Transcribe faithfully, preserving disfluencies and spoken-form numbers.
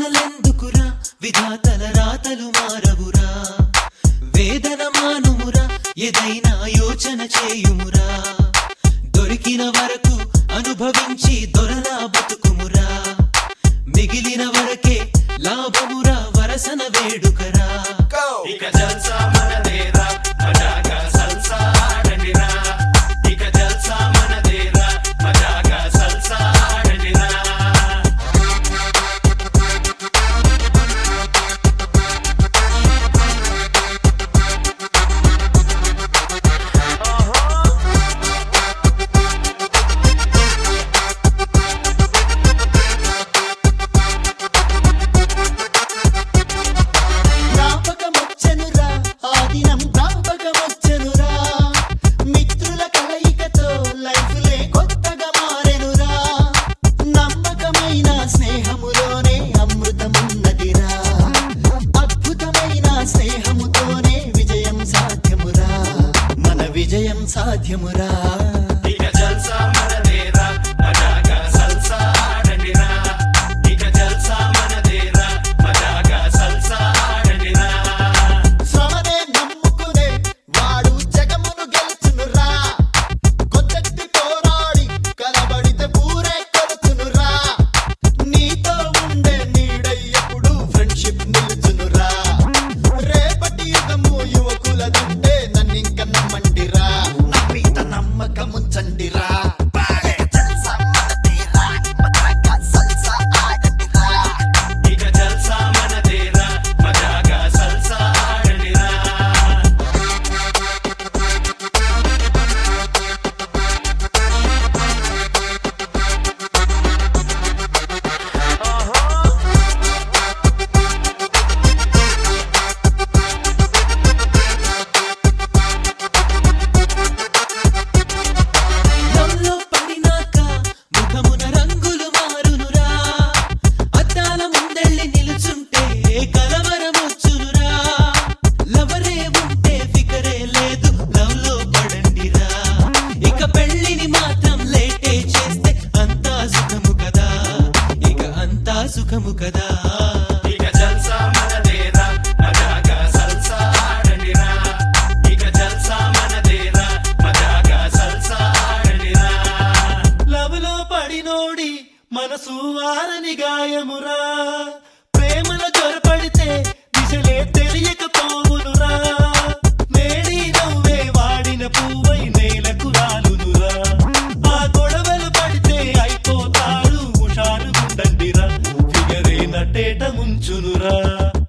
కష్టాలెందుకురా విధాతల రాతలు మారవురా వేదన మానుమురా ఏదైనా యోచన చేయుమురా దొరికిన వరకు అనుభవించి దొరలా బతుకుమురా మిగిలిన వరకే లాభమురా వరసన వేడుకరా ఇక జల్సా మనదేరా మజాగా సల్సా ఆడండిరా ఇక జల్సా మనదేరా మజాగా సల్సా ఆడండిరా విజయం సాధ్యమురా ఇక జల్సా మనదేరా మజాగా సల్సా ఆడండిరా ఇక జల్సా మనదేరా మజాగా సల్సా ఆడండిరా శ్రమనే నమ్ముకునే వాడు జగమును గెలుచునురా కొత్తటి పోరాడి కలబడితే పూరే కొలుచునురా నీతో ఉండే నీడై ఎప్పుడు ఫ్రెండ్షిప్ నిలుచునురా రేపటి యుగము యువకులదంటే నన్నింక నమ్మండిరా నమ్మిత నమ్మకముంచండిరా ఇక జల్సా మనదేరా మజాగా సల్సా ఆడండిరా లవ్లో పడినాక ముఖమున రంగులు మారునురా అద్దాల ముందెళ్ళి నిలుచుంటే కలవరమొచ్చునురా లవరే ఉంటే ఫికరే లేదు లవ్లో పడండిరా ఇక పెళ్ళిని మాత్రం లేటే చేస్తే అంతా సుఖము కదా ఇక అంతా సుఖము కదా ఇక జల్సా మనదేరా మజాగా సల్సా ఆడండిరా ఇక జల్సా మనదేరా మజాగా సల్సా ఆడండిరా లవ్లో పడినోడి మనసు వారని గాయమురా ప్రేమల జొరపడితే దిశలే తెలియకపోవునురా నేడి నవ్వే వాడిన పువ్వై నేలకు రాలునురా ఆ గొడవలు పడితే అయిపోతాడు హుషారుగుండండిరా ఫిగరే నటేట ముంచునురా